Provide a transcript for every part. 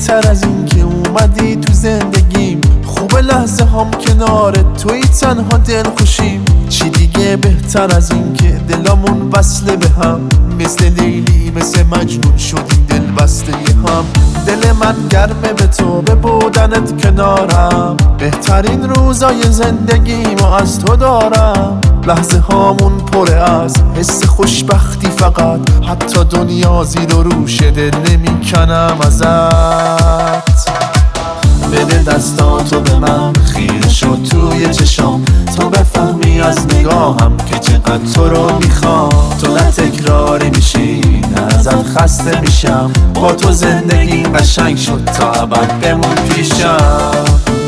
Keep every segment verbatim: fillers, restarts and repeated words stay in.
بهتر از این که اومدی تو زندگیم. خوب لحظه هم کنار توی تنها دل خوشیم. چی دیگه بهتر از این که دلامون وصله به هم، مثل لیلی مثل مجنون شدیم دل بسته هم. دل من گرمه به تو، به بودنت کنارم. بهترین روزای زندگیمو از تو دارم. لحظه هامون پره از حس خوشبختی فقط، حتی دنیا زیر و روش دل نمیکنم ازت. بده دستاتو به من، خیره شد توی چشام تا بفهمی از نگاهم که چقدر تو رو میخوام. تو نه تکراری میشی نه ازت خسته میشم، با تو زندگی قشنگ شد تا ابد بمون پیشم.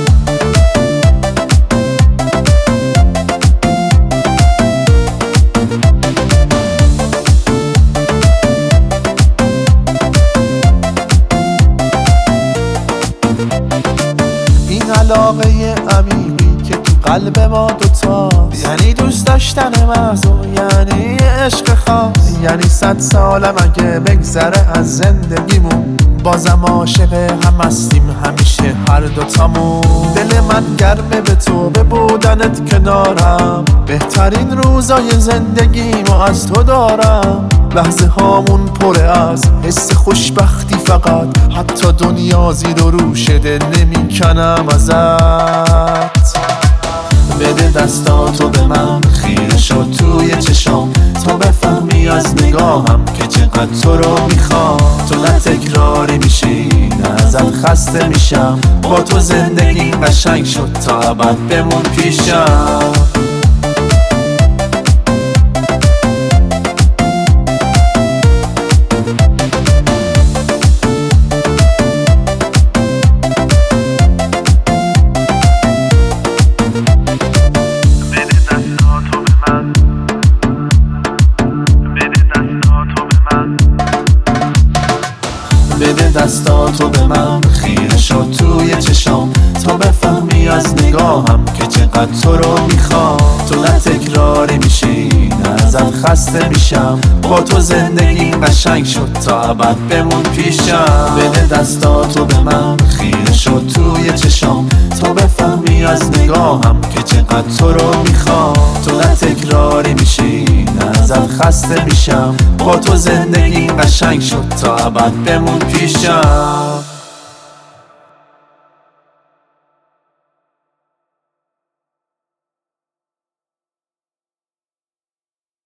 علاقه عمیقی که تو قلب ما دوتاست، یعنی دوست داشتن محض و یعنی عشق خاص. یعنی صد سالم اگه بگذره از زندگیمون، بازم عاشق هم هستیم همیشه هر دوتامون. دل من گرمه به تو، به بودنت کنارم. بهترین روزای زندگیمو از تو دارم. لحظه هامون پره از حس خوشبختی فقط، حتی دنیا زیر و روش دل نمیکنم ازت. بده دستاتو به من، خیره شد توی چشام تا بفهمی از نگاهم که چقدر تو رو میخوام. تو نه تکراری میشی نه ازت خسته میشم، با تو زندگی قشنگ شد تا ابد بمون پیشم. بده دستاتو به من، خیره شد توی چشام تا بفهمی از نگاهم که چقدر تو رو میخوام. تو نه تکراری میشی نه ازت خسته میشم، با تو زندگی قشنگ شد تا ابد بمون پیشم. بده دستاتو به من، خیره شد توی چشام تا بفهمی از نگاهم که چقدر تو رو میخوام. تو نه تکراری میشی نه ازت خسته میشم، با تو زندگی قشنگ شد تا ابد بمون پیشم.